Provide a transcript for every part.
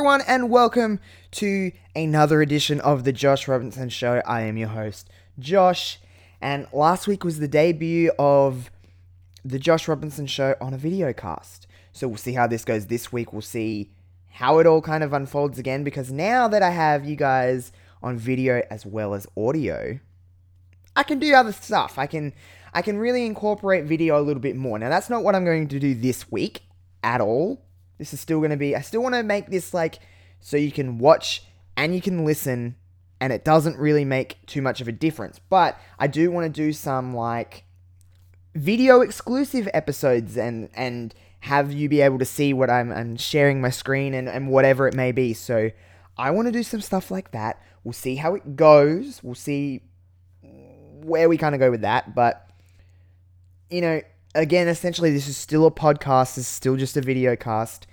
everyone, and welcome to another edition of the Josh Robinson Show. I am your host, Josh, and last week was the debut of the Josh Robinson Show on a video cast. So we'll see how this goes this week. We'll see how it all kind of unfolds again, because now that I have you guys on video as well as audio, I can do other stuff. I can really incorporate video a little bit more. Now, that's not what I'm going to do this week at all. This is still going to be, I still want to make this like, so you can watch and you can listen, and it doesn't really make too much of a difference. But I do want to do some like video exclusive episodes and have you be able to see what I'm sharing my screen and whatever it may be. So I want to do some stuff like that. We'll see how it goes. We'll see where we kind of go with that. But, you know, again, essentially, this is still a podcast. This is still just a video cast.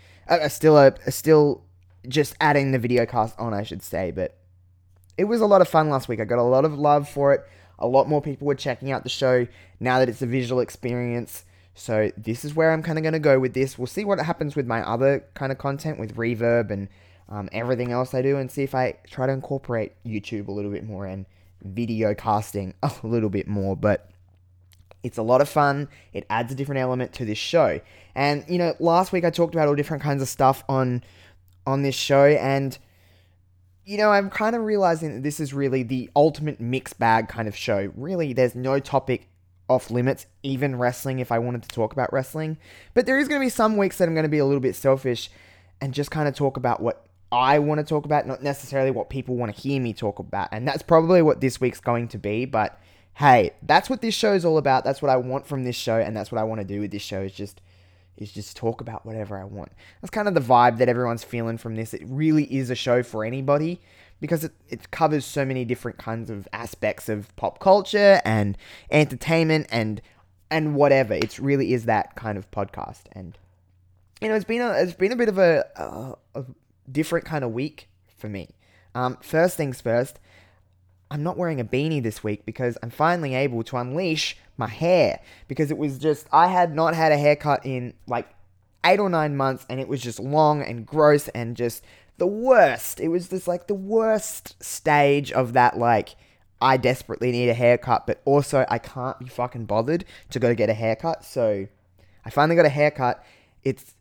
Still just adding the video cast on, I should say. But it was a lot of fun last week. I got a lot of love for it. A lot more people were checking out the show now that it's a visual experience. So this is where I'm kind of going to go with this. We'll see what happens with my other kind of content with Reverb and everything else I do, and see if I try to incorporate YouTube a little bit more and video casting a little bit more. But it's a lot of fun. It adds a different element to this show. And, you know, last week I talked about all different kinds of stuff on this show. And, you know, I'm kind of realizing that this is really the ultimate mixed bag kind of show. Really, there's no topic off limits, even wrestling, if I wanted to talk about wrestling. But there is going to be some weeks that I'm going to be a little bit selfish and just kind of talk about what I want to talk about, not necessarily what people want to hear me talk about. And that's probably what this week's going to be. But hey, that's what this show is all about. That's what I want from this show, and that's what I want to do with this show, is just talk about whatever I want. That's kind of the vibe that everyone's feeling from this. It really is a show for anybody, because it covers so many different kinds of aspects of pop culture and entertainment and whatever. It really is that kind of podcast. And, you know, it's been a bit of a different kind of week for me. First things first, I'm not wearing a beanie this week because I'm finally able to unleash my hair, because it was just, I had not had a haircut in like 8 or 9 months, and it was just long and gross and just the worst. It was just like the worst stage of that, like, I desperately need a haircut, but also I can't be fucking bothered to go get a haircut. So I finally got a haircut. It's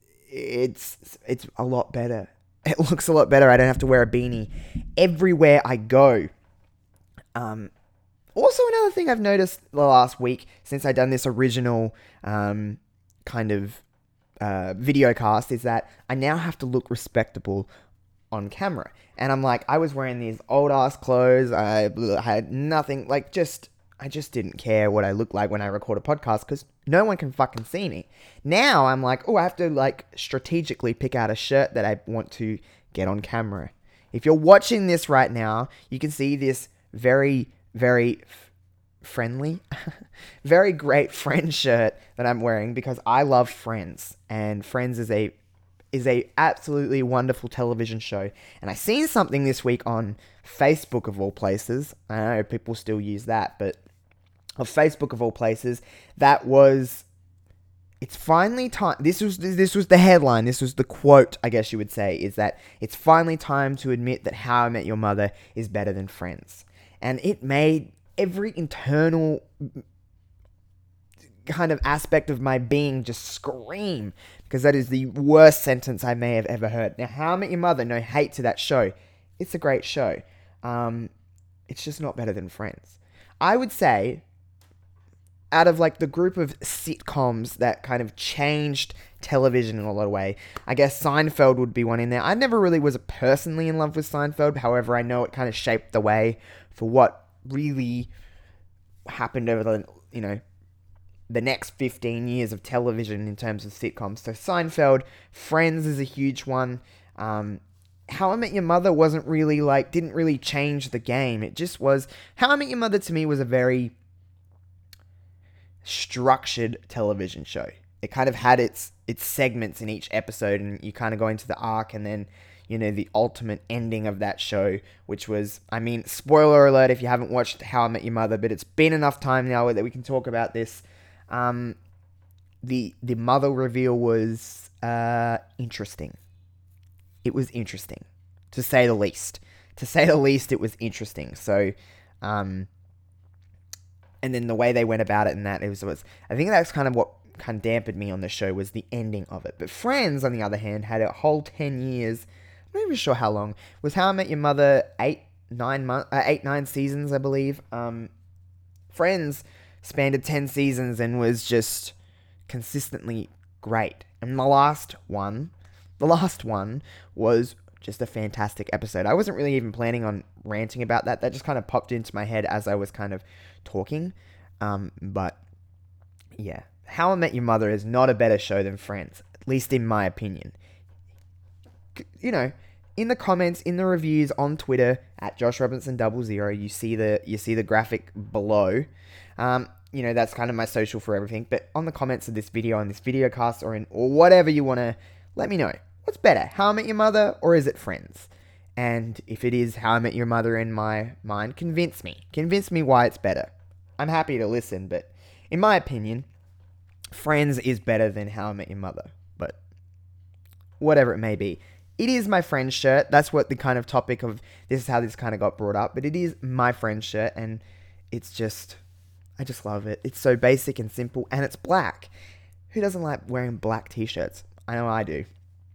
a lot better. It looks a lot better. I don't have to wear a beanie everywhere I go. Also, another thing I've noticed the last week since I've done this original kind of video cast is that I now have to look respectable on camera. And I'm like, I was wearing these old ass clothes. I had nothing, like, I just didn't care what I looked like when I record a podcast, because no one can fucking see me. Now I'm like, oh, I have to like strategically pick out a shirt that I want to get on camera. If you're watching this right now, you can see this very, very friendly, very great Friends shirt that I'm wearing, because I love Friends, and Friends is a absolutely wonderful television show. And I seen something this week on Facebook of all places. I know people still use that, but of Facebook of all places, it's finally time. This was the headline. This was the quote, I guess you would say, is that it's finally time to admit that How I Met Your Mother is better than Friends. And it made every internal kind of aspect of my being just scream, because that is the worst sentence I may have ever heard. Now, How I Met Your Mother, no hate to that show. It's a great show. It's just not better than Friends. I would say, out of like the group of sitcoms that kind of changed television in a lot of way, I guess Seinfeld would be one in there. I never really was personally in love with Seinfeld. However, I know it kind of shaped the way for what really happened over the next 15 years of television in terms of sitcoms. So Seinfeld, Friends is a huge one. How I Met Your Mother didn't really change the game. It just was, How I Met Your Mother to me was a very structured television show. It kind of had its segments in each episode, and you kind of go into the arc, and then, you know, the ultimate ending of that show, which was, I mean, spoiler alert if you haven't watched How I Met Your Mother, but it's been enough time now that we can talk about this. The mother reveal was interesting. it was interesting, to say the least. To say the least, it was interesting. So, and then the way they went about it and that, it was I think that's kind of what kind of dampened me on the show, was the ending of it. But Friends, on the other hand, had a whole 10 years, I'm not even sure how long, was How I Met Your Mother 9 seasons, I believe. Friends spanned 10 seasons and was just consistently great. And the last one was just a fantastic episode. I wasn't really even planning on ranting about that. That just kind of popped into my head as I was kind of talking. But yeah, How I Met Your Mother is not a better show than Friends, at least in my opinion. You know, in the comments, in the reviews on Twitter at JoshRobinson00, you see the graphic below. You know, that's kind of my social for everything. But on the comments of this video, on this video cast, or whatever you want to, let me know. What's better, How I Met Your Mother, or is it Friends? And if it is How I Met Your Mother in my mind, convince me. Convince me why it's better. I'm happy to listen, but in my opinion, Friends is better than How I Met Your Mother. But whatever it may be. It is my Friends shirt. That's what the kind of topic of this is how this kind of got brought up. But it is my Friends shirt, and it's just, I just love it. It's so basic and simple, and it's black. Who doesn't like wearing black t-shirts? I know I do.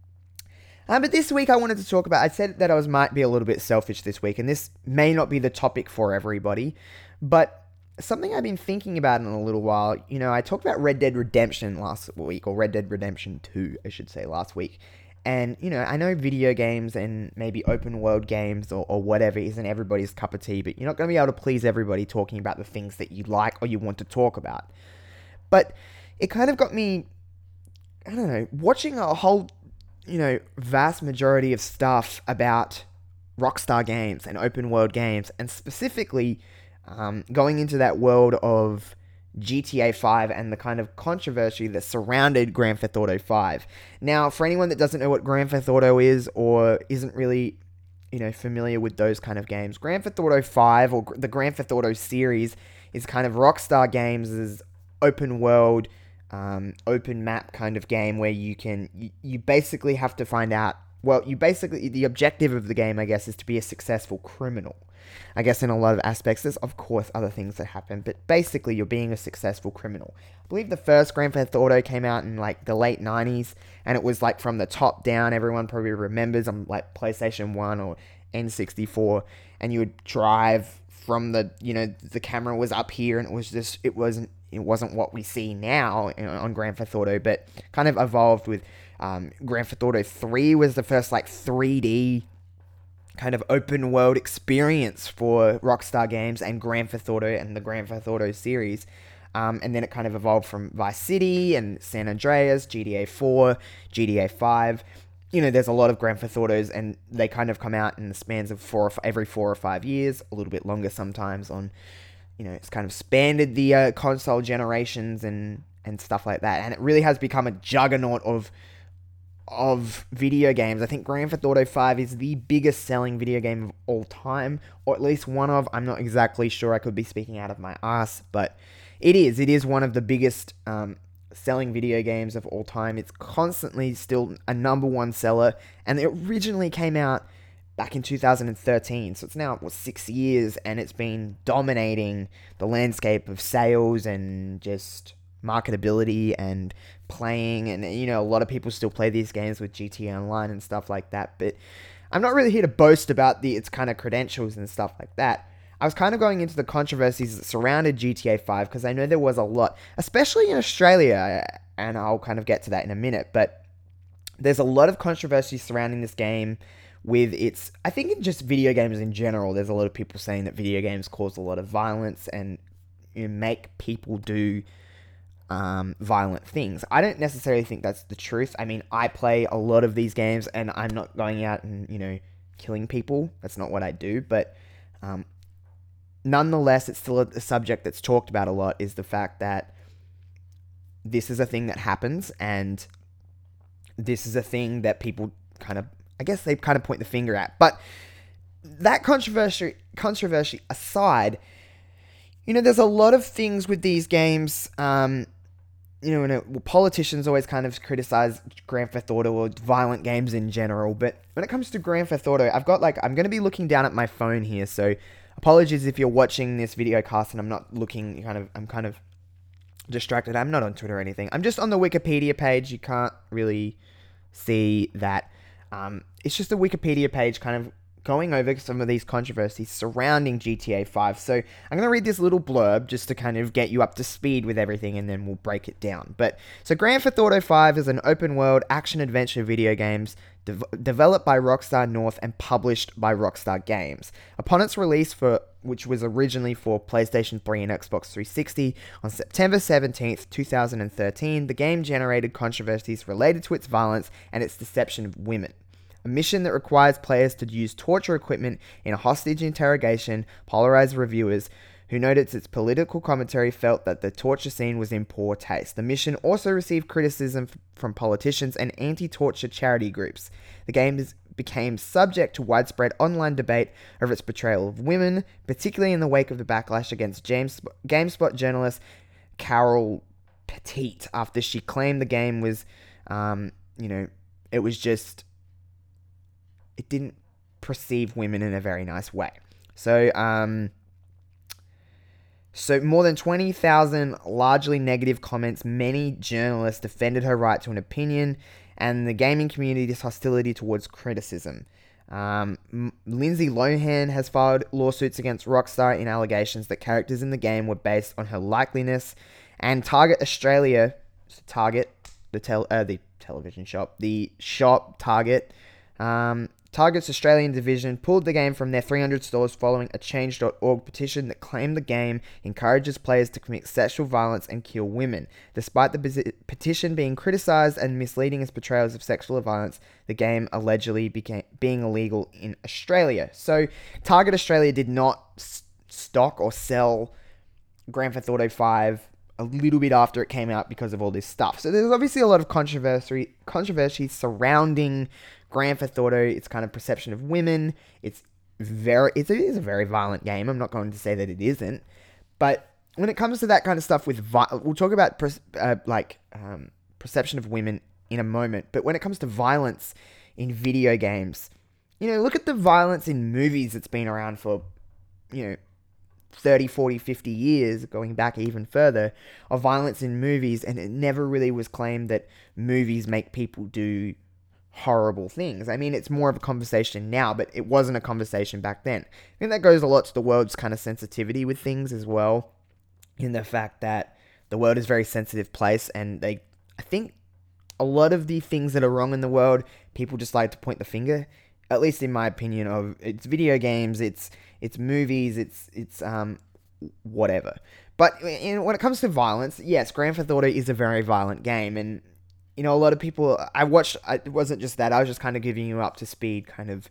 But this week I wanted to talk about, I said that might be a little bit selfish this week, and this may not be the topic for everybody, but something I've been thinking about in a little while. You know, I talked about Red Dead Redemption last week, or Red Dead Redemption 2, I should say, last week. And, you know, I know video games and maybe open world games or whatever isn't everybody's cup of tea, but you're not going to be able to please everybody talking about the things that you like or you want to talk about. But it kind of got me, I don't know, watching a whole, you know, vast majority of stuff about Rockstar Games and open world games, and specifically going into that world of GTA 5 and the kind of controversy that surrounded Grand Theft Auto 5. Now, for anyone that doesn't know what Grand Theft Auto is, or isn't really, you know, familiar with those kind of games, Grand Theft Auto 5, or the Grand Theft Auto series, is kind of Rockstar Games' open world, open map kind of game where you basically have to find out, well, the objective of the game, I guess, is to be a successful criminal. I guess in a lot of aspects, there's of course other things that happen, but basically you're being a successful criminal. I believe the first Grand Theft Auto came out in like the late 90s, and it was like from the top down. Everyone probably remembers on like PlayStation 1 or N64, and you would drive from the, you know, the camera was up here, and it wasn't what we see now on Grand Theft Auto, but kind of evolved with Grand Theft Auto 3 was the first like 3D kind of open world experience for Rockstar Games and Grand Theft Auto and the Grand Theft Auto series. And then it kind of evolved from Vice City and San Andreas, GTA 4, GTA 5. You know, there's a lot of Grand Theft Autos, and they kind of come out in the spans of every 4 or 5 years, a little bit longer sometimes on, you know, it's kind of spanned the console generations and stuff like that. And it really has become a juggernaut of video games. I think Grand Theft Auto 5 is the biggest selling video game of all time, or at least one of. I'm not exactly sure. I could be speaking out of my ass, but it is one of the biggest selling video games of all time. It's constantly still a number one seller, and it originally came out back in 2013, so it's now 6 years, and it's been dominating the landscape of sales and just marketability and playing. And, you know, a lot of people still play these games with GTA Online and stuff like that, but I'm not really here to boast about its kind of credentials and stuff like that. I was kind of going into the controversies that surrounded GTA 5, because I know there was a lot, especially in Australia, and I'll kind of get to that in a minute, but there's a lot of controversy surrounding this game with its, I think in just video games in general, there's a lot of people saying that video games cause a lot of violence and, you know, make people do violent things. I don't necessarily think that's the truth. I mean, I play a lot of these games, and I'm not going out and, you know, killing people. That's not what I do, but nonetheless, it's still a subject that's talked about a lot, is the fact that this is a thing that happens, and this is a thing that people kind of, I guess they kind of point the finger at. But that controversy aside, you know, there's a lot of things with these games, you politicians always kind of criticize Grand Theft Auto or violent games in general, but when it comes to Grand Theft Auto, I'm going to be looking down at my phone here, so apologies if you're watching this video cast and I'm not looking, I'm kind of distracted. I'm not on Twitter or anything. I'm just on the Wikipedia page. You can't really see that. It's just a Wikipedia page kind of going over some of these controversies surrounding GTA 5. So I'm going to read this little blurb just to kind of get you up to speed with everything, and then we'll break it down. So Grand Theft Auto 5 is an open-world action-adventure video games developed by Rockstar North and published by Rockstar Games. Upon its release, which was originally for PlayStation 3 and Xbox 360, on September 17th, 2013, the game generated controversies related to its violence and its deception of women. A mission that requires players to use torture equipment in a hostage interrogation polarized reviewers who noted its political commentary felt that the torture scene was in poor taste. The mission also received criticism from politicians and anti-torture charity groups. The game became subject to widespread online debate over its portrayal of women, particularly in the wake of the backlash against GameSpot journalist Carol Pettit after she claimed the game was, it didn't perceive women in a very nice way. So more than 20,000 largely negative comments, many journalists defended her right to an opinion, and the gaming community's hostility towards criticism. Lindsay Lohan has filed lawsuits against Rockstar in allegations that characters in the game were based on her likeliness, and Target Australia, the television shop, the shop Target, Target's Australian division pulled the game from their 300 stores following a Change.org petition that claimed the game encourages players to commit sexual violence and kill women. Despite the petition being criticized and misleading as portrayals of sexual violence, the game allegedly being illegal in Australia. So Target Australia did not stock or sell Grand Theft Auto 5 a little bit after it came out because of all this stuff. So there's obviously a lot of controversy surrounding Grand Theft Auto, its kind of perception of women. It is a very violent game. I'm not going to say that it isn't, but when it comes to that kind of stuff we'll talk about perception of women in a moment. But when it comes to violence in video games, look at the violence in movies that's been around for 30, 40, 50 years, going back even further, of violence in movies, and it never really was claimed that movies make people do horrible things. I mean, it's more of a conversation now, but it wasn't a conversation back then. I think that goes a lot to the world's kind of sensitivity with things as well, in the fact that the world is a very sensitive place, and I think a lot of the things that are wrong in the world, people just like to point the finger, at least in my opinion, of it's video games, it's movies, it's whatever. But when it comes to violence, yes, Grand Theft Auto is a very violent game, and a lot of people, it wasn't just that, I was just kind of giving you up to speed, kind of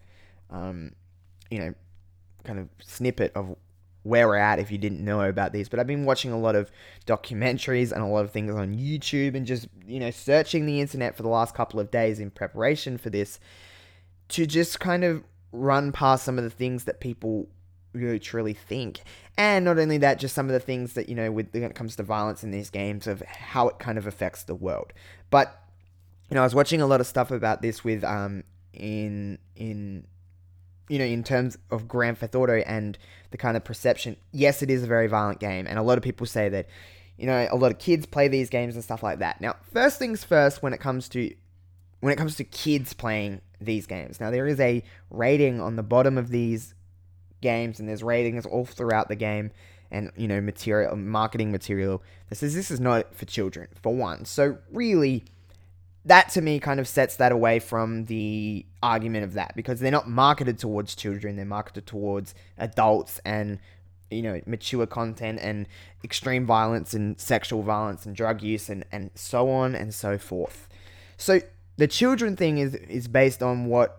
snippet of where we're at if you didn't know about these. But I've been watching a lot of documentaries and a lot of things on YouTube, and just, searching the internet for the last couple of days in preparation for this, to just kind of run past some of the things that people really truly think. And not only that, just some of the things that, when it comes to violence in these games, of how it kind of affects the world. But, I was watching a lot of stuff about this with, in terms of Grand Theft Auto and the kind of perception. Yes, it is a very violent game, and a lot of people say that, a lot of kids play these games and stuff like that. Now, first things first, when it comes to kids playing these games. Now, there is a rating on the bottom of these games, and there's ratings all throughout the game, and marketing material that says this is not for children, for one. So really, that to me kind of sets that away from the argument of that, because they're not marketed towards children, they're marketed towards adults and mature content and extreme violence and sexual violence and drug use and so on and so forth. So the children thing is based on what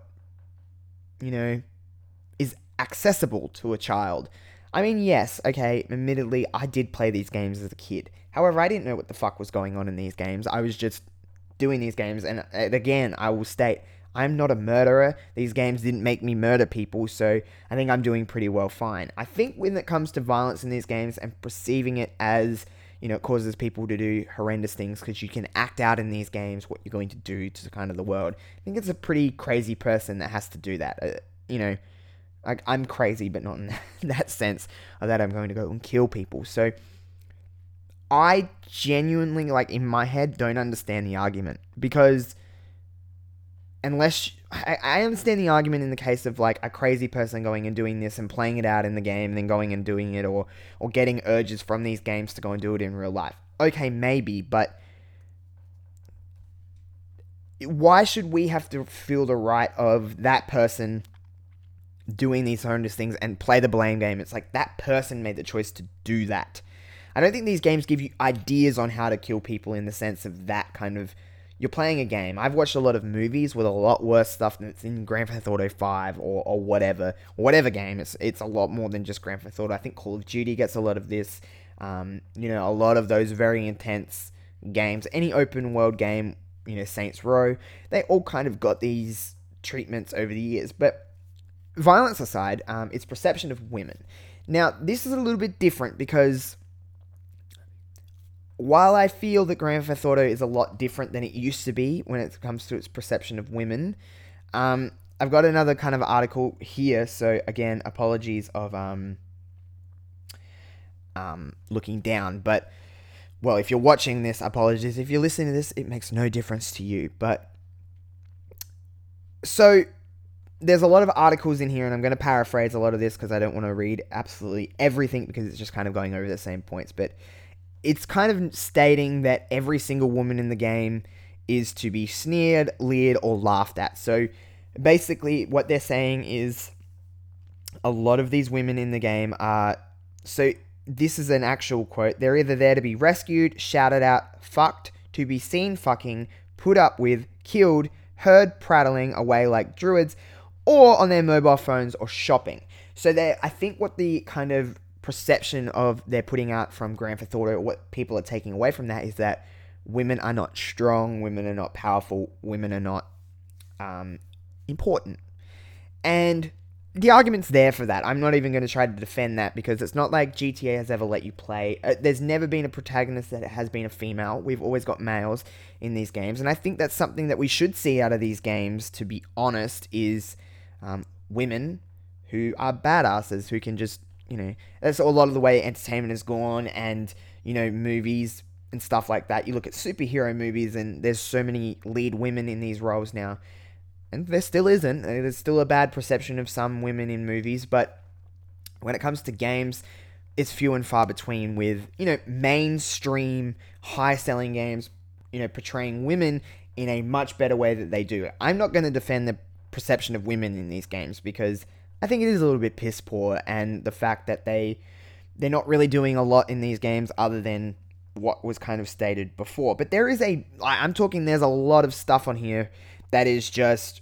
is accessible to a child. I mean, yes, okay, admittedly, I did play these games as a kid. However, I didn't know what the fuck was going on in these games. I was just doing these games, and again, I will state, I'm not a murderer. These games didn't make me murder people, so I think I'm doing pretty well fine. I think when it comes to violence in these games and perceiving it as, it causes people to do horrendous things because you can act out in these games what you're going to do to kind of the world. I think it's a pretty crazy person that has to do that. Like, I'm crazy, but not in that sense of that I'm going to go and kill people. So I genuinely, like, in my head, don't understand the argument, because unless I understand the argument in the case of, like, a crazy person going and doing this and playing it out in the game and then going and doing it, or getting urges from these games to go and do it in real life. Okay, maybe, but why should we have to feel the right of that person doing these horrendous things and play the blame game? It's like that person made the choice to do that. I don't think these games give you ideas on how to kill people in the sense of that kind of... You're playing a game. I've watched a lot of movies with a lot worse stuff that's in Grand Theft Auto 5 or whatever game. It's a lot more than just Grand Theft Auto. I think Call of Duty gets a lot of this. A lot of those very intense games. Any open world game, Saints Row, they all kind of got these treatments over the years. But violence aside, it's perception of women. Now, this is a little bit different because while I feel that Grand Theft Auto is a lot different than it used to be when it comes to its perception of women, I've got another kind of article here. So again, apologies of looking down. But, well, if you're watching this, apologies. If you're listening to this, it makes no difference to you. But, so there's a lot of articles in here, and I'm going to paraphrase a lot of this because I don't want to read absolutely everything because it's just kind of going over the same points. But it's kind of stating that every single woman in the game is to be sneered, leered, or laughed at. So basically what they're saying is a lot of these women in the game are... So this is an actual quote. They're either there to be rescued, shouted at, fucked, to be seen fucking, put up with, killed, heard prattling away like druids, or on their mobile phones or shopping. So I think what the kind of perception of they're putting out from Grand Theft Auto, what people are taking away from that, is that women are not strong, women are not powerful, women are not important. And the argument's there for that. I'm not even going to try to defend that because it's not like GTA has ever let you play. There's never been a protagonist that has been a female. We've always got males in these games. And I think that's something that we should see out of these games, to be honest, is women who are badasses, who can just... that's a lot of the way entertainment has gone, and, movies and stuff like that. You look at superhero movies, and there's so many lead women in these roles now. And there still isn't. There's still a bad perception of some women in movies, but when it comes to games, it's few and far between with, mainstream, high-selling games, portraying women in a much better way that they do. I'm not going to defend the perception of women in these games because I think it is a little bit piss poor, and the fact that they're not really doing a lot in these games other than what was kind of stated before. But there's a lot of stuff on here that is just,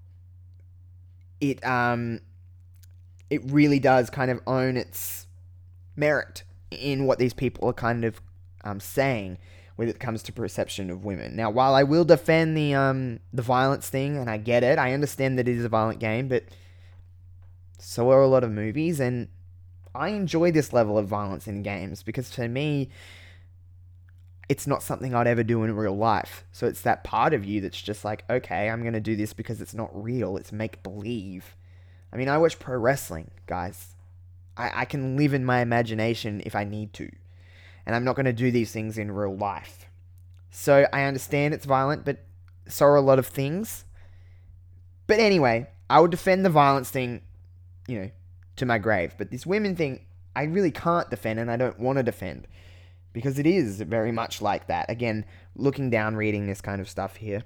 it really does kind of own its merit in what these people are kind of saying when it comes to perception of women. Now, while I will defend the violence thing, and I get it, I understand that it is a violent game, but so are a lot of movies, and I enjoy this level of violence in games because, to me, it's not something I'd ever do in real life. So it's that part of you that's just like, okay, I'm going to do this because it's not real. It's make-believe. I mean, I watch pro wrestling, guys. I can live in my imagination if I need to. And I'm not going to do these things in real life. So I understand it's violent, but so are a lot of things. But anyway, I would defend the violence thing, to my grave. But this women thing, I really can't defend, and I don't want to defend. Because it is very much like that. Again, looking down, reading this kind of stuff here.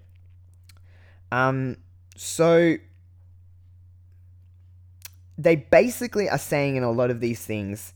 So they basically are saying in a lot of these things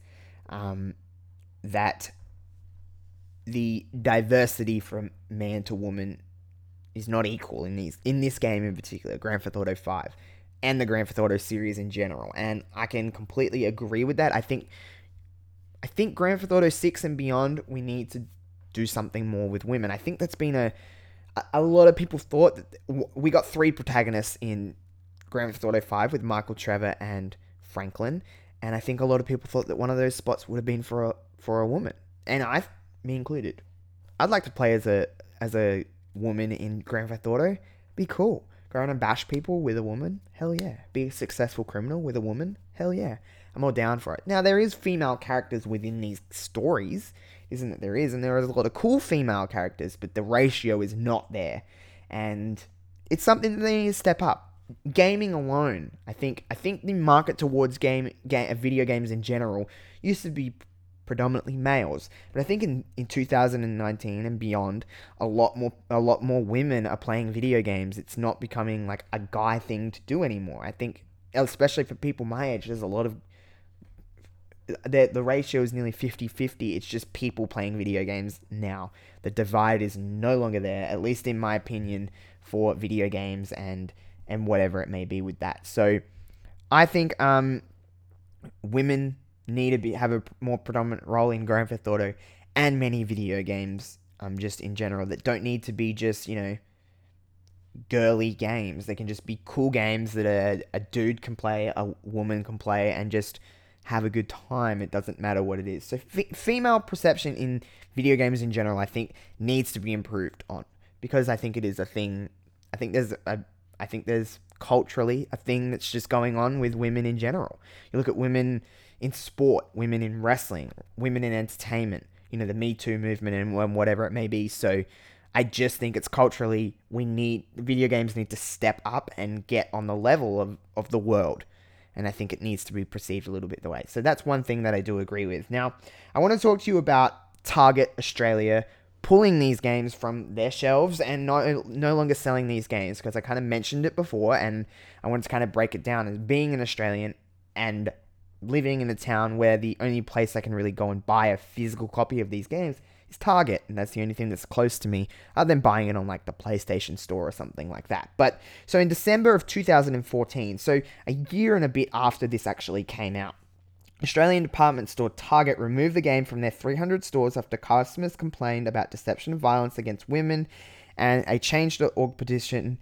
that the diversity from man to woman is not equal in this game in particular, Grand Theft Auto 5, and the Grand Theft Auto series in general. And I can completely agree with that. I think Grand Theft Auto 6 and beyond, we need to do something more with women. I think that's been a lot of people thought that we got 3 protagonists in Grand Theft Auto 5 with Michael, Trevor, and Franklin. And I think a lot of people thought that one of those spots would have been for a woman. And me included. I'd like to play as a woman in Grand Theft Auto. Be cool. Go around and bash people with a woman. Hell yeah. Be a successful criminal with a woman. Hell yeah. I'm all down for it. Now there is female characters within these stories, isn't it? There is, and there is a lot of cool female characters, but the ratio is not there, and it's something that they need to step up. Gaming alone, I think the market towards video games in general used to be predominantly males, but I think in 2019 and beyond, a lot more women are playing video games. It's not becoming like a guy thing to do anymore. I think, especially for people my age, there's a lot of the ratio is nearly 50-50. It's just people playing video games now. The divide is no longer there, at least in my opinion, for video games and whatever it may be with that. So I think women need to have a more predominant role in Grand Theft Auto and many video games, just in general, that don't need to be just, girly games. They can just be cool games that a dude can play, a woman can play, and just have a good time. It doesn't matter what it is. So female perception in video games in general, I think, needs to be improved on, because I think it is a thing. I think there's culturally a thing that's just going on with women in general. You look at women in sport, women in wrestling, women in entertainment, the Me Too movement and whatever it may be. So I just think it's culturally, video games need to step up and get on the level of the world. And I think it needs to be perceived a little bit the way. So that's one thing that I do agree with. Now, I want to talk to you about Target Australia pulling these games from their shelves and no longer selling these games, because I kind of mentioned it before, and I wanted to kind of break it down. As being an Australian and living in a town where the only place I can really go and buy a physical copy of these games is Target, and that's the only thing that's close to me, other than buying it on like the PlayStation Store or something like that. But so in December of 2014, so a year and a bit after this actually came out, Australian department store Target removed the game from their 300 stores after customers complained about deception and violence against women, and a Change.org petition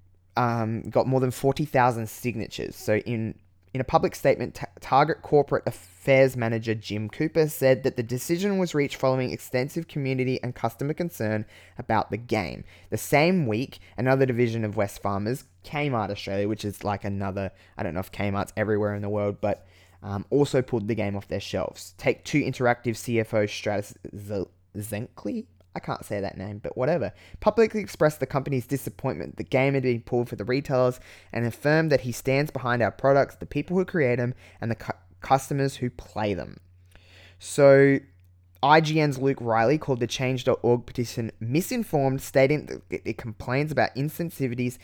got more than 40,000 signatures. So in a public statement, Target Corporate Affairs Manager Jim Cooper said that the decision was reached following extensive community and customer concern about the game. The same week, another division of Wesfarmers, Kmart Australia, which is like another, I don't know if Kmart's everywhere in the world, but also pulled the game off their shelves. Take-Two Interactive CFO Stratus Zenkley, I can't say that name, but whatever, publicly expressed the company's disappointment the game had been pulled for the retailers, and affirmed that he stands behind our products, the people who create them, and the customers who play them. So IGN's Luke Riley called the Change.org petition misinformed, stating that it complains about insensitivities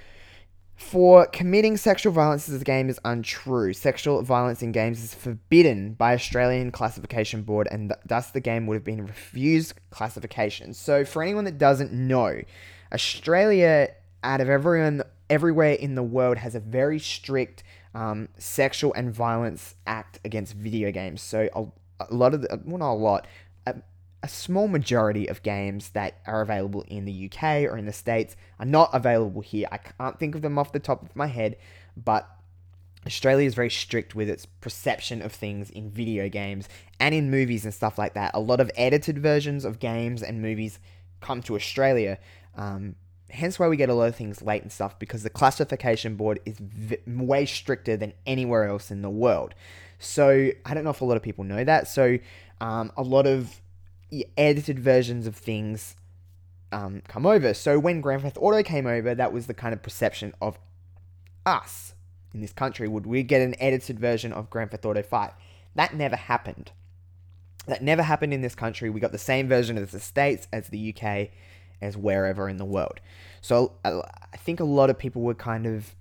for committing sexual violence as a game is untrue. Sexual violence in games is forbidden by Australian Classification Board, and thus the game would have been refused classification. So for anyone that doesn't know, Australia, out of everywhere in the world, has a very strict sexual and violence act against video games. So a lot of not a lot, a small majority of games that are available in the UK or in the States are not available here. I can't think of them off the top of my head, but Australia is very strict with its perception of things in video games and in movies and stuff like that. A lot of edited versions of games and movies come to Australia, hence why we get a lot of things late and stuff, because the classification board is way stricter than anywhere else in the world. So I don't know if a lot of people know that. So a lot of edited versions of things come over. So when Grand Theft Auto came over, that was the kind of perception of us in this country. Would we get an edited version of Grand Theft Auto 5? That never happened. That never happened in this country. We got the same version as the States, as the UK, as wherever in the world. So I think a lot of people were kind of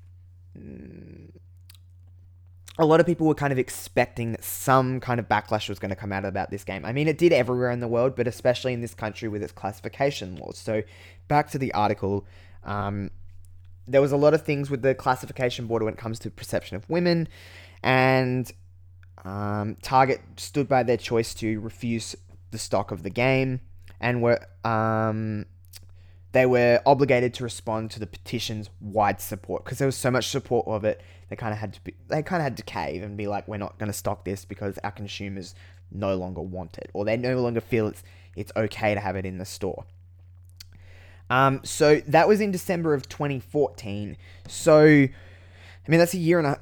expecting that some kind of backlash was going to come out about this game. I mean, it did everywhere in the world, but especially in this country with its classification laws. So back to the article, there was a lot of things with the classification board when it comes to perception of women, and Target stood by their choice to refuse the stock of the game, and they were obligated to respond to the petition's wide support, because there was so much support of it they kind of had to cave and be like, we're not going to stock this because our consumers no longer want it, or they no longer feel it's okay to have it in the store. So that was in December of 2014. So, I mean, that's a year and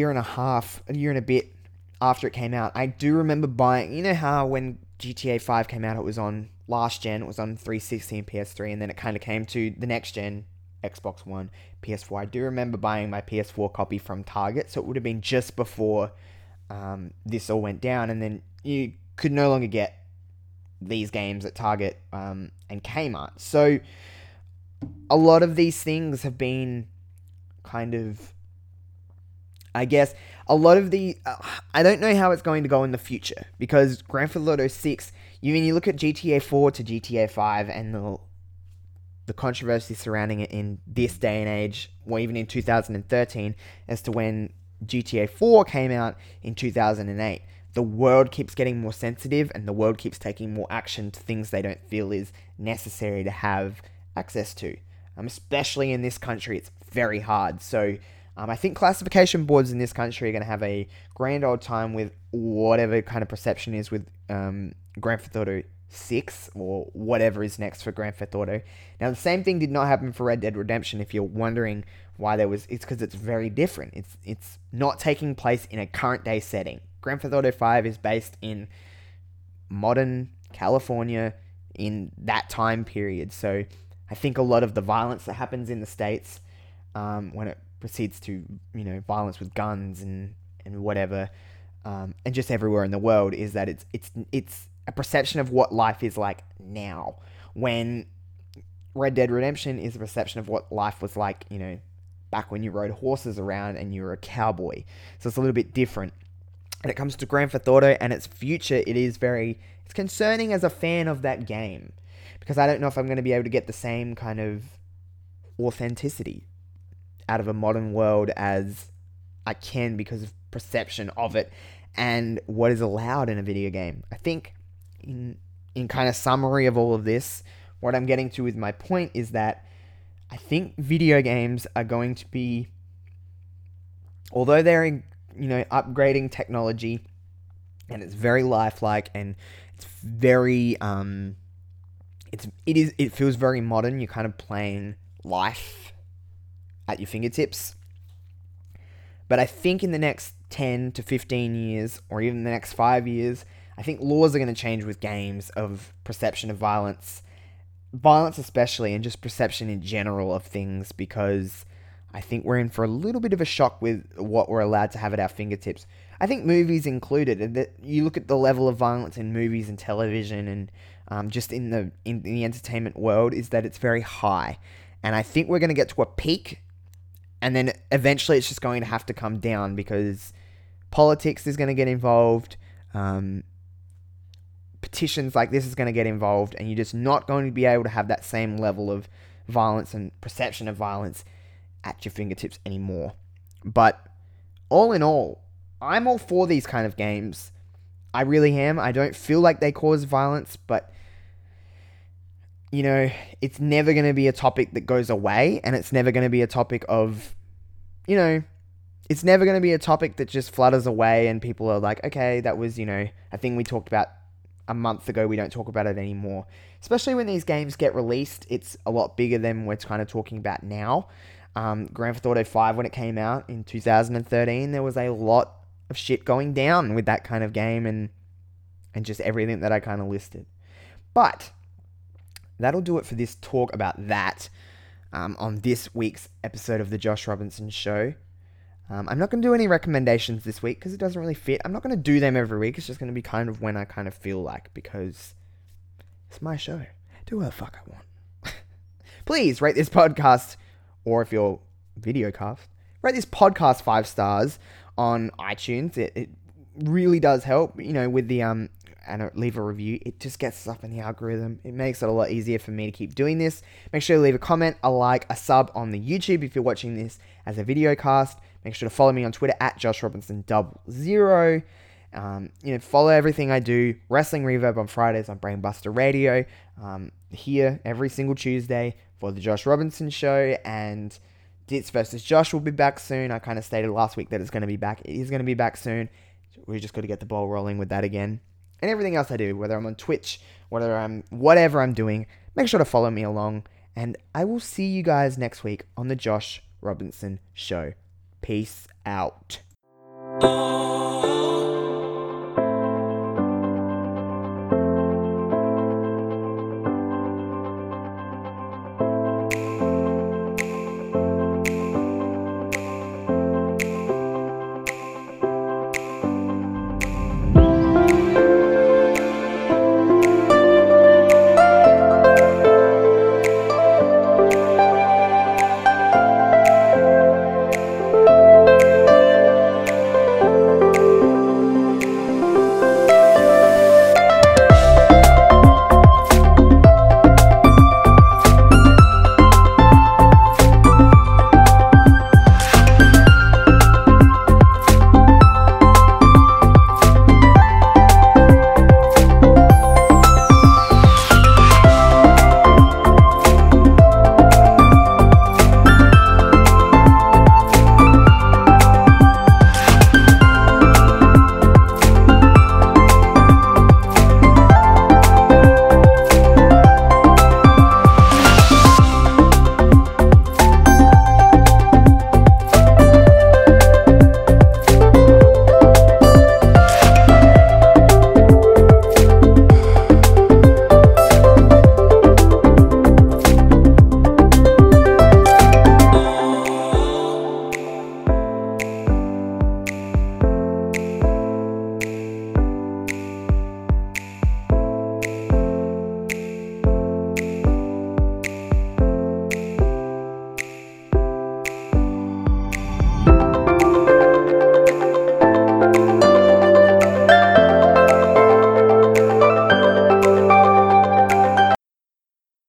a bit after it came out. I do remember buying, you know how when GTA 5 came out, it was on last gen, it was on 360 and PS3, and then it kind of came to the next gen, Xbox One, PS4. I do remember buying my PS4 copy from Target, so it would have been just before this all went down, and then you could no longer get these games at Target and Kmart. So a lot of these things have been kind of, I guess, a lot of the... I don't know how it's going to go in the future, because Grand Theft Auto 6, you look at GTA 4 to GTA 5 and the controversy surrounding it in this day and age, or even in 2013, as to when GTA 4 came out in 2008. The world keeps getting more sensitive, and the world keeps taking more action to things they don't feel is necessary to have access to. Especially in this country, it's very hard. So I think classification boards in this country are going to have a grand old time with whatever kind of perception is with Grand Theft Auto 6 or whatever is next for Grand Theft Auto. Now, the same thing did not happen for Red Dead Redemption. If you're wondering why it's because it's very different. It's not taking place in a current day setting. Grand Theft Auto 5 is based in modern California in that time period. So I think a lot of the violence that happens in the States, when it proceeds to, violence with guns and whatever, and just everywhere in the world, is that it's a perception of what life is like now. When Red Dead Redemption is a perception of what life was like, back when you rode horses around and you were a cowboy. So it's a little bit different. When it comes to Grand Theft Auto and its future, it's concerning as a fan of that game, because I don't know if I'm going to be able to get the same kind of authenticity out of a modern world as I can because of perception of it and what is allowed in a video game. I think in kind of summary of all of this, what I'm getting to with my point is that I think video games are going to be, although they're upgrading technology, and it's very lifelike, and it's very it feels very modern. You're kind of playing life at your fingertips. But I think in the next 10 to 15 years, or even the next 5 years, I think laws are going to change with games of perception of violence especially, and just perception in general of things, because I think we're in for a little bit of a shock with what we're allowed to have at our fingertips. I think movies included, and that you look at the level of violence in movies and television and just in the entertainment world, is that it's very high. And I think we're going to get to a peak, and then eventually it's just going to have to come down, because politics is going to get involved, petitions like this is going to get involved, and you're just not going to be able to have that same level of violence and perception of violence at your fingertips anymore. But all in all, I'm all for these kind of games. I really am. I don't feel like they cause violence, but it's never going to be a topic that goes away, and it's never going to be a topic of, it's never going to be a topic that just flutters away and people are like, okay, that was, a thing we talked about a month ago, we don't talk about it anymore. Especially when these games get released, it's a lot bigger than we're kind of talking about now. Grand Theft Auto 5, when it came out in 2013, there was a lot of shit going down with that kind of game and just everything that I kind of listed. But that'll do it for this talk about that on this week's episode of The Josh Robinson Show. I'm not going to do any recommendations this week because it doesn't really fit. I'm not going to do them every week. It's just going to be kind of when I kind of feel like, because it's my show. Do what the fuck I want. Please rate this podcast, or if you're videocast, rate this podcast 5 stars on iTunes. It really does help, with the and leave a review. It just gets us up in the algorithm. It makes it a lot easier for me to keep doing this. Make sure to leave a comment, a like, a sub on the YouTube if you're watching this as a videocast. Make sure to follow me on Twitter at JoshRobinson00. Follow everything I do. Wrestling Reverb on Fridays on Brainbuster Radio. Here every single Tuesday for the Josh Robinson Show, and Dits versus Josh will be back soon. I kind of stated last week that it's going to be back. It is going to be back soon. We just got to get the ball rolling with that again. And everything else I do, whether I'm on Twitch, whatever I'm doing, make sure to follow me along. And I will see you guys next week on the Josh Robinson Show. Peace out.